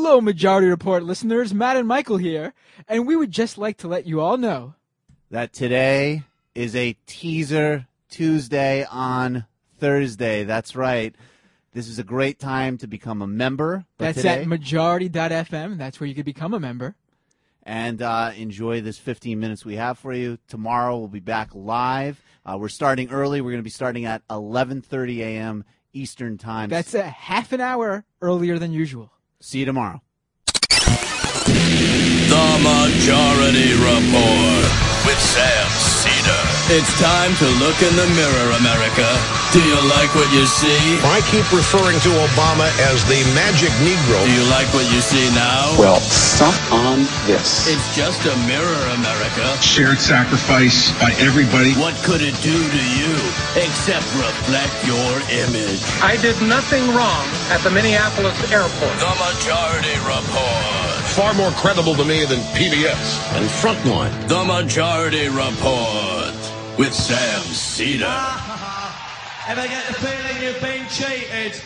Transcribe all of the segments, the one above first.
Hello, Majority Report listeners. Matt and Michael here, and we would just like to let you all know that today is a teaser Tuesday on Thursday. That's right. This is a great time to become a member. That's at majority.fm. That's where you can become a member. And enjoy this 15 minutes we have for you. Tomorrow we'll be back live. We're starting early. We're going to be starting at 11:30 a.m. Eastern Time. That's a half an hour earlier than usual. See you tomorrow. The Majority Report with Sam Cedar. It's time to look in the mirror, America. Do you like what you see? I keep referring to Obama as the magic Negro. Do you like what you see now? Well, suck on this. It's just a mirror, America. Shared sacrifice by everybody. What could it do to you except reflect your image? I did nothing wrong at the Minneapolis airport. The Majority Report. Far more credible to me than PBS and Frontline. The Majority Report with Sam Cedar. Ever get the feeling you've been cheated?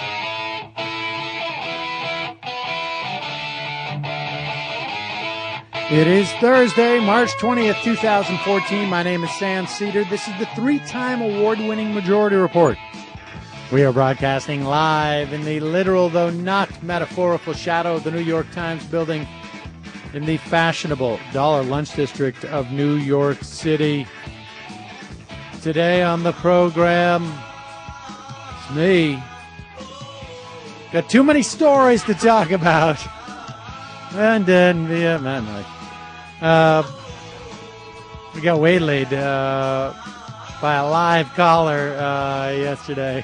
It is Thursday, March 20th, 2014. My name is Sam Cedar. This is the three-time award-winning Majority Report. We are broadcasting live in the literal, though not metaphorical, shadow of the New York Times building in the fashionable Dollar Lunch District of New York City. Today on the program, it's me. Got too many stories to talk about. And then, we got waylaid by a live caller yesterday.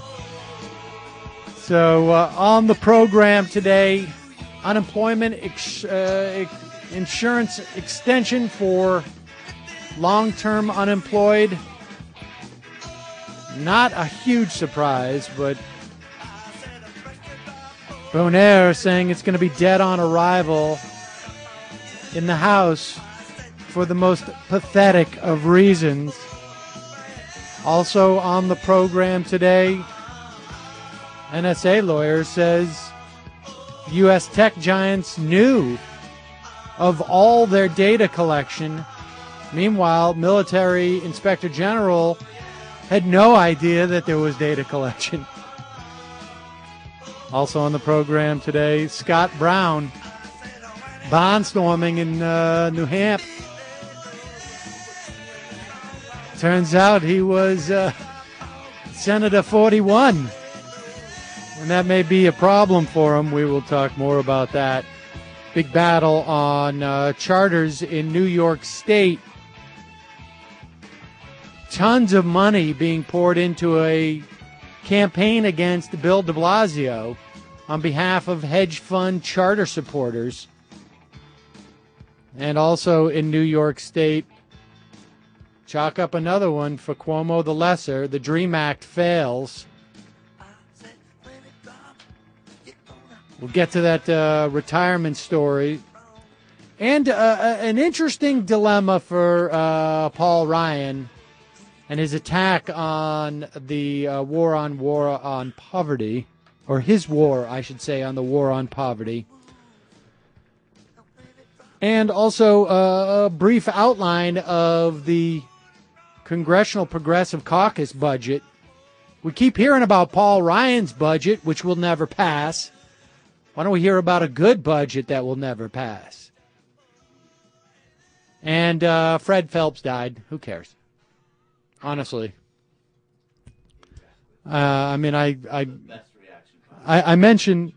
So on the program today, unemployment insurance extension for long-term unemployed. Not a huge surprise, but Bonaire saying it's going to be dead on arrival in the House for the most pathetic of reasons. Also on the program today, NSA lawyer says U.S. tech giants knew of all their data collection. Meanwhile, military inspector general had no idea that there was data collection. Also on the program today, Scott Brown barnstorming in New Hampshire. Turns out he was Senator 41. And that may be a problem for him. We will talk more about that. Big battle on charters in New York State. Tons of money being poured into a campaign against Bill de Blasio on behalf of hedge fund charter supporters. And also in New York State, chalk up another one for Cuomo the Lesser. The DREAM Act fails. We'll get to that retirement story. And an interesting dilemma for Paul Ryan and his attack on the war on poverty, or his war, I should say, on the war on poverty. And also a brief outline of the Congressional Progressive Caucus budget. We keep hearing about Paul Ryan's budget, which will never pass. Why don't we hear about a good budget that will never pass? And Fred Phelps died. Who cares? Honestly. I mentioned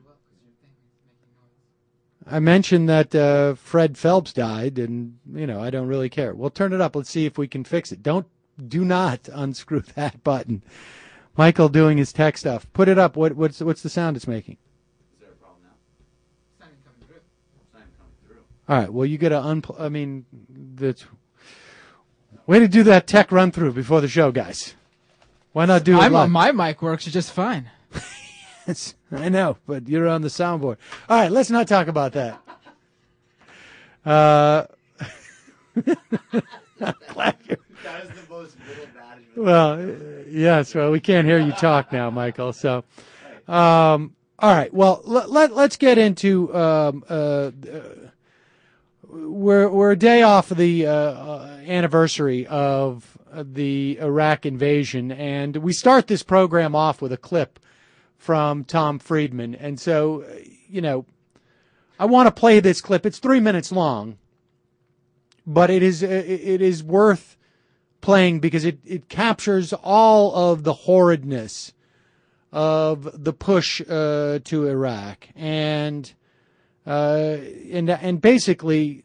that Fred Phelps died, and I don't really care. We'll turn it up. Let's see if we can fix it. Do not unscrew that button. Michael doing his tech stuff. Put it up. What's the sound it's making? Is there a problem now? It's not even coming through. It's not even coming through. All right. Well, you got to that's way to do that tech run through before the show, guys. Why not do it live? My mic works just fine. Yes, I know, but you're on the soundboard. All right, let's not talk about that. That is the most middle management. Well, yes. Well, we can't hear you talk now, Michael. So, all All right. Well, let's get into we're a day off of the anniversary of the Iraq invasion, and we start this program off with a clip from Tom Friedman. And so, I want to play this clip. It's 3 minutes long, but it is worth playing because it captures all of the horridness of the push to Iraq, and basically,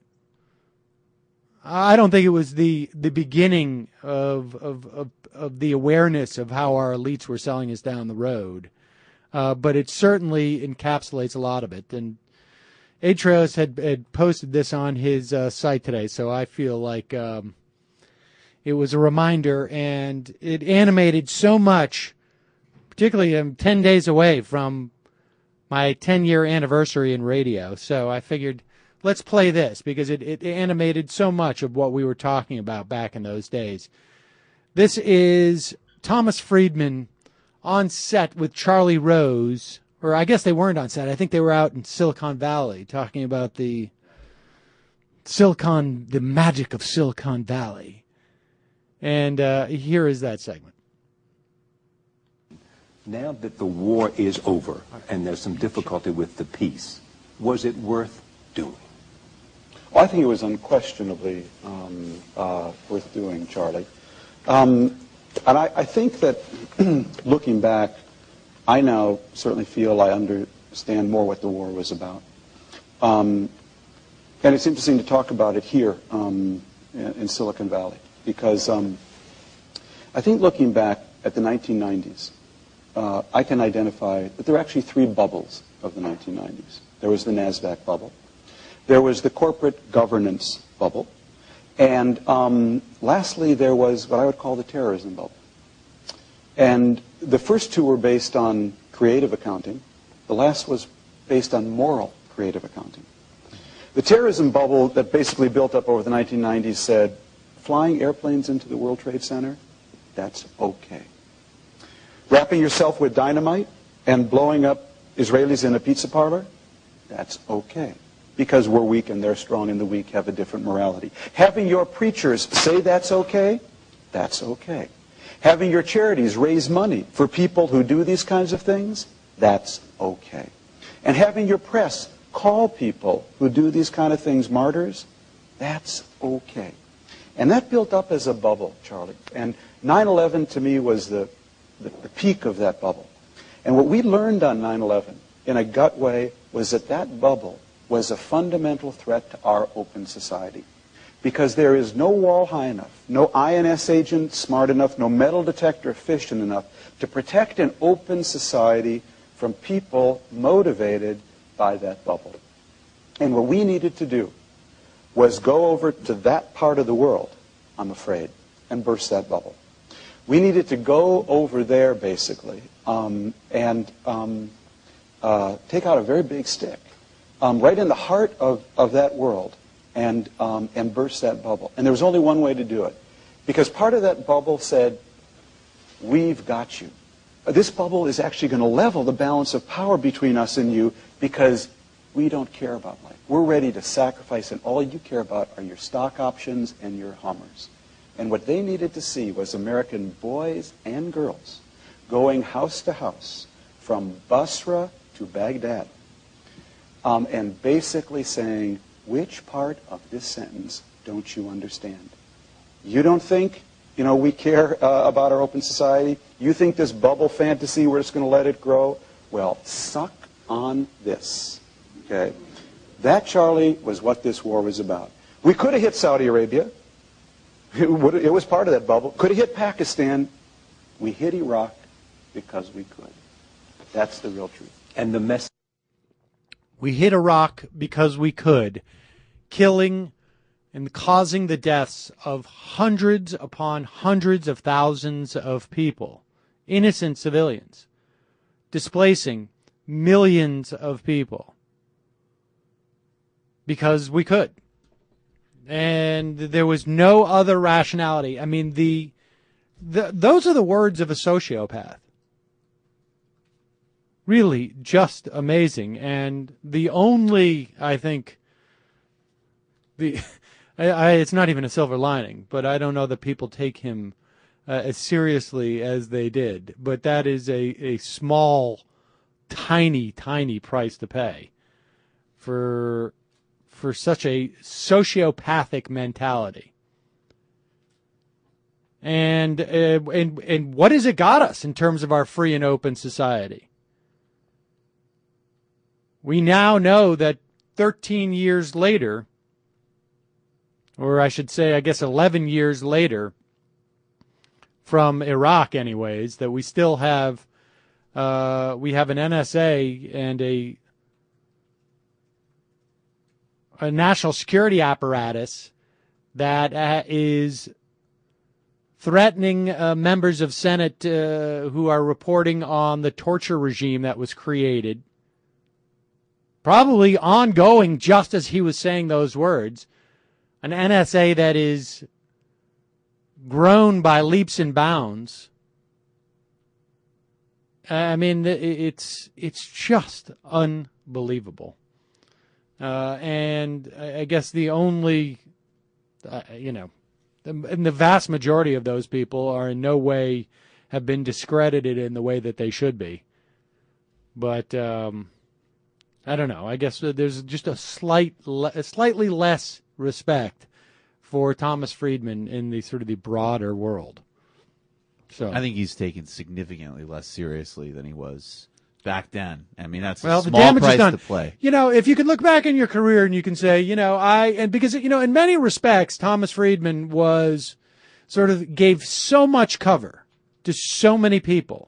I don't think it was the beginning of the awareness of how our elites were selling us down the road, but it certainly encapsulates a lot of it. And Atreus had posted this on his site today, so I feel like it was a reminder, and it animated so much. Particularly, I'm 10 days away from my 10-year anniversary in radio, so I figured let's play this because it animated so much of what we were talking about back in those days. This is Thomas Friedman on set with Charlie Rose, or I guess they weren't on set. I think they were out in Silicon Valley talking about the magic of Silicon Valley. And here is that segment. Now that the war is over and there's some difficulty with the peace, was it worth doing? Well, I think it was unquestionably worth doing, Charlie. And I think that looking back, I now certainly feel I understand more what the war was about. And it's interesting to talk about it here in Silicon Valley because I think looking back at the 1990s, I can identify that there are actually three bubbles of the 1990s. There was the NASDAQ bubble. There was the corporate governance bubble. And lastly, there was what I would call the terrorism bubble. And the first two were based on creative accounting. The last was based on moral creative accounting. The terrorism bubble that basically built up over the 1990s said, flying airplanes into the World Trade Center, that's okay. Wrapping yourself with dynamite and blowing up Israelis in a pizza parlor, that's okay. Because we're weak and they're strong and the weak have a different morality. Having your preachers say that's okay, that's okay. Having your charities raise money for people who do these kinds of things, that's okay. And having your press call people who do these kind of things martyrs, that's okay. And that built up as a bubble, Charlie. And 9/11 to me was the peak of that bubble. And what we learned on 9/11 in a gut way was that that bubble was a fundamental threat to our open society. Because there is no wall high enough, no INS agent smart enough, no metal detector efficient enough to protect an open society from people motivated by that bubble. And what we needed to do was go over to that part of the world, I'm afraid, and burst that bubble. We needed to go over there, basically, and take out a very big stick, right in the heart of that world, and burst that bubble. And there was only one way to do it. Because part of that bubble said, we've got you. This bubble is actually going to level the balance of power between us and you because we don't care about life. We're ready to sacrifice, and all you care about are your stock options and your Hummers. And what they needed to see was American boys and girls going house to house from Basra to Baghdad and basically saying, which part of this sentence don't you understand? You don't think, we care about our open society? You think this bubble fantasy, we're just going to let it grow? Well, suck on this. Okay? That, Charlie, was what this war was about. We could have hit Saudi Arabia. It was part of that bubble. Could have hit Pakistan. We hit Iraq because we could. That's the real truth. And the mess. We hit Iraq because we could, killing and causing the deaths of hundreds upon hundreds of thousands of people, innocent civilians, displacing millions of people because we could. And there was no other rationality. I mean, those are the words of a sociopath. really just amazing. And the only, I think, it's not even a silver lining, but I don't know that people take him as seriously as they did. But that is a small, tiny, tiny price to pay for such a sociopathic mentality. And what has it got us in terms of our free and open society? We now know that 13 years later, or I should say, I guess 11 years later, from Iraq anyways, that we still have, we have an NSA and a national security apparatus that is threatening members of Senate who are reporting on the torture regime that was created, probably ongoing just as he was saying those words, an NSA that is grown by leaps and bounds. I mean, it's just unbelievable. And I guess the only, and the vast majority of those people are in no way have been discredited in the way that they should be. But I don't know. I guess there's just a slightly less respect for Thomas Friedman in the sort of the broader world. So I think he's taken significantly less seriously than he was back then. I mean, that's well, a the small damage price is done. to play. If you could look back in your career and you can say, because in many respects, Thomas Friedman was sort of gave so much cover to so many people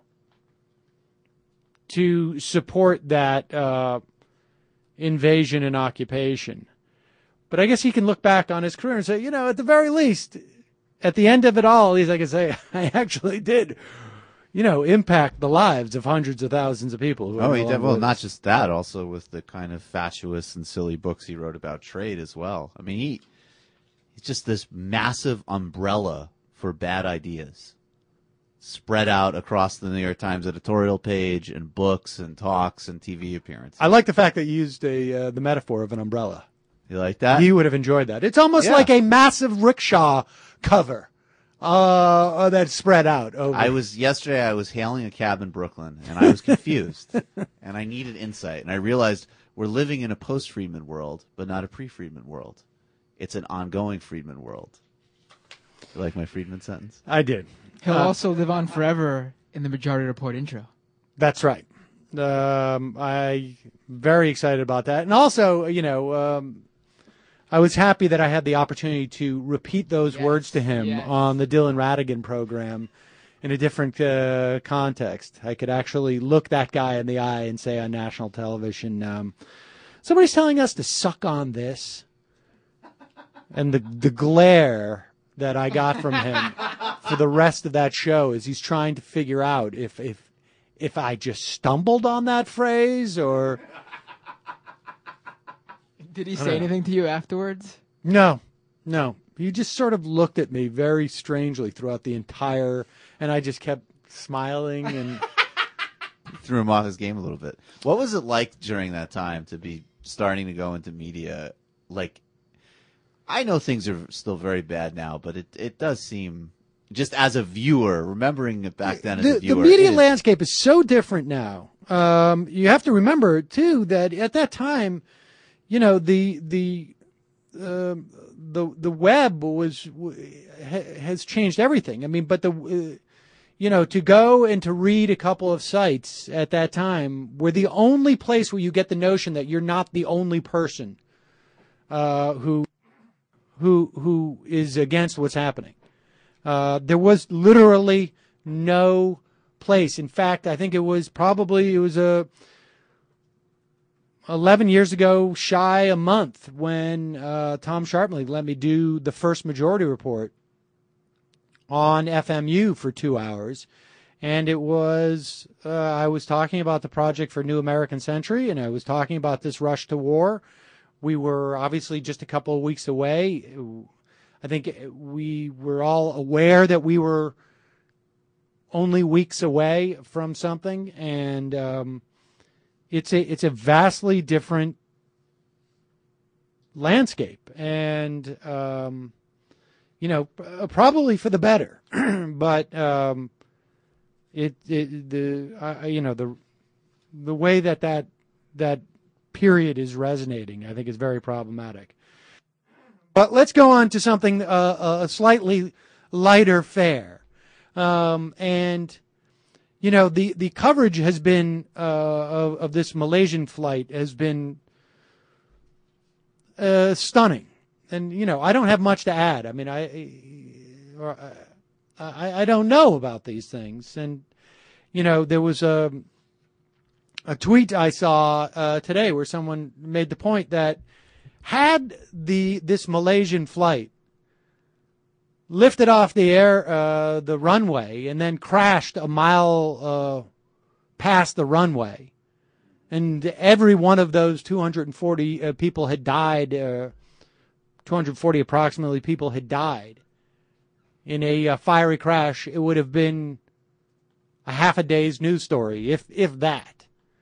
to support that invasion and occupation. But I guess he can look back on his career and say, at the very least, at the end of it all, he's like, I actually did, impact the lives of hundreds of thousands of people. He did. Well, not just that, also with the kind of fatuous and silly books he wrote about trade as well. I mean, he's just this massive umbrella for bad ideas spread out across the New York Times editorial page and books and talks and TV appearances. I like the fact that you used the metaphor of an umbrella. You like that? You would have enjoyed that. It's almost like a massive rickshaw cover that's spread out over. Yesterday I was hailing a cab in Brooklyn, and I was confused, and I needed insight, and I realized we're living in a post-Friedman world, but not a pre-Friedman world. It's an ongoing Friedman world. You like my Friedman sentence? I did. He'll also live on forever in the Majority Report intro. That's right. I'm very excited about that. And also, I was happy that I had the opportunity to repeat those words to him on the Dylan Ratigan program in a different context. I could actually look that guy in the eye and say on national television, somebody's telling us to suck on this. And the glare that I got from him for the rest of that show is he's trying to figure out if I just stumbled on that phrase or... Did he say anything to you afterwards? No. He just sort of looked at me very strangely throughout the entire, and I just kept smiling and threw him off his game a little bit. What was it like during that time to be starting to go into media? Like, I know things are still very bad now, but it does seem, just as a viewer, remembering it back then as a viewer. The media landscape is so different now. You have to remember, too, that at that time, the web has changed everything. I mean, but to go and to read a couple of sites at that time were the only place where you get the notion that you're not the only person who is against what's happening. There was literally no place. In fact, I think it was 11 years ago, shy a month, when Tom Sharpling let me do the first Majority Report on FMU for 2 hours. And it was, I was talking about the project for New American Century, and I was talking about this rush to war. We were obviously just a couple of weeks away. I think we were all aware that we were only weeks away from something, and it's a vastly different landscape, and probably for the better. But the way that period is resonating, I think, is very problematic. But let's go on to something a slightly lighter fare, and the coverage has been of this Malaysian flight has been stunning. And, I don't have much to add. I mean, I don't know about these things. And, there was a tweet I saw today where someone made the point that had this Malaysian flight lifted off the runway, and then crashed a mile past the runway, and every one of those 240 people had died, 240 approximately people had died in a fiery crash, it would have been a half a day's news story, if that.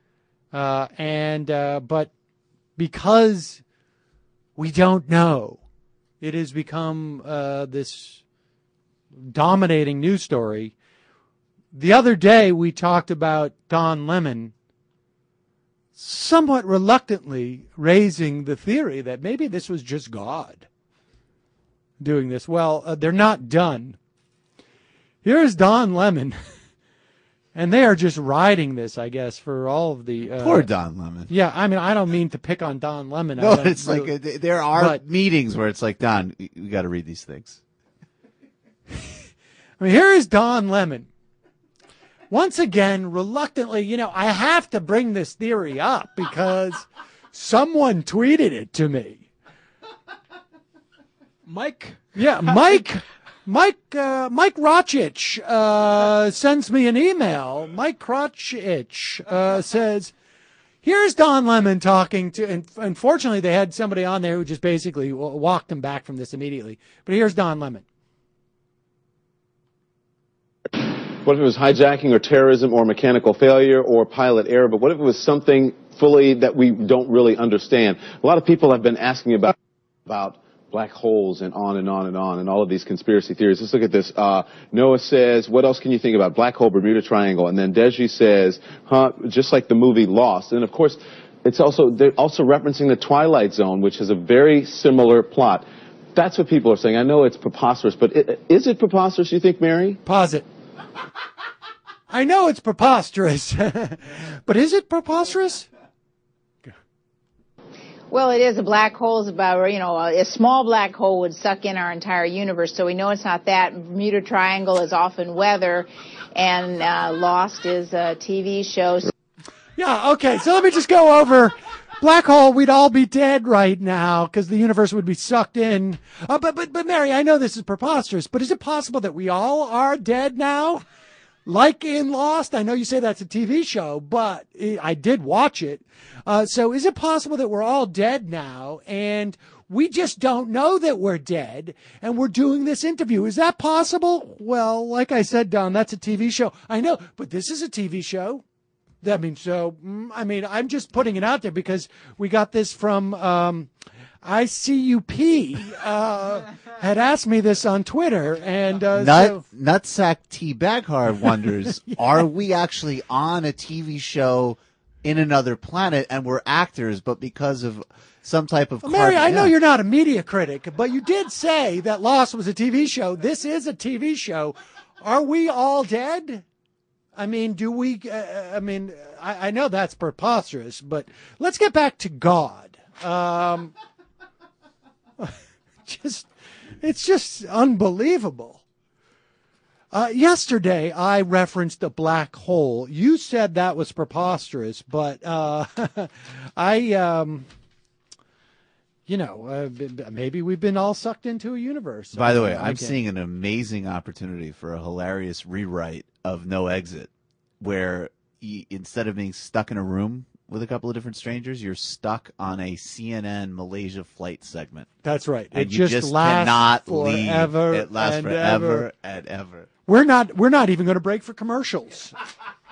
But because we don't know, it has become this dominating news story. The other day we talked about Don Lemon somewhat reluctantly raising the theory that maybe this was just God doing this. Well, they're not done. Here's Don Lemon, and they are just riding this, I guess, for all of the... Poor Don Lemon. Yeah, I mean, I don't mean to pick on Don Lemon. No, it's like there are meetings where it's like, Don, we got to read these things. I mean, here is Don Lemon. Once again, reluctantly, I have to bring this theory up because someone tweeted it to me. Mike? Yeah, Mike Rochich sends me an email. Mike Rochich says, here's Don Lemon talking to, and unfortunately they had somebody on there who just basically walked him back from this immediately. But here's Don Lemon. What if it was hijacking or terrorism or mechanical failure or pilot error? But what if it was something fully that we don't really understand? A lot of people have been asking about black holes and on and on and on and all of these conspiracy theories. Let's look at this. Noah says, what else can you think about? Black hole, Bermuda Triangle. And then Deji says, just like the movie Lost. And of course, they're also referencing the Twilight Zone, which has a very similar plot. That's what people are saying. I know it's preposterous, but is it preposterous, you think, Mary? Pause it. I know it's preposterous, but is it preposterous? Well, it is. A black hole is about, a small black hole would suck in our entire universe, so we know it's not that. Bermuda Triangle is often weather, and Lost is a TV show. Yeah, okay, so let me just go over. Black hole, we'd all be dead right now because the universe would be sucked in. But Mary, I know this is preposterous, but is it possible that we all are dead now? Like in Lost? I know you say that's a TV show, but I did watch it. So is it possible that we're all dead now and we just don't know that we're dead and we're doing this interview? Is that possible? Well, like I said, Don, that's a TV show. I know, but this is a TV show. I'm just putting it out there because we got this from ICUP had asked me this on Twitter, and Nutsack T. Baghard wonders, are we actually on a TV show in another planet and we're actors, but because of some type of Mary, I know you're not a media critic, but you did say that Lost was a TV show. This is a TV show. Are we all dead? I mean, do we, I know that's preposterous, but let's get back to God. It's just unbelievable. Yesterday, I referenced a black hole. You said that was preposterous, but maybe we've been all sucked into a universe. By the way, I'm seeing an amazing opportunity for a hilarious rewrite of No Exit, where instead of being stuck in a room with a couple of different strangers, you're stuck on a CNN Malaysia flight segment. That's right. And it you just cannot forever leave. It lasts forever and ever. We're not even going to break for commercials.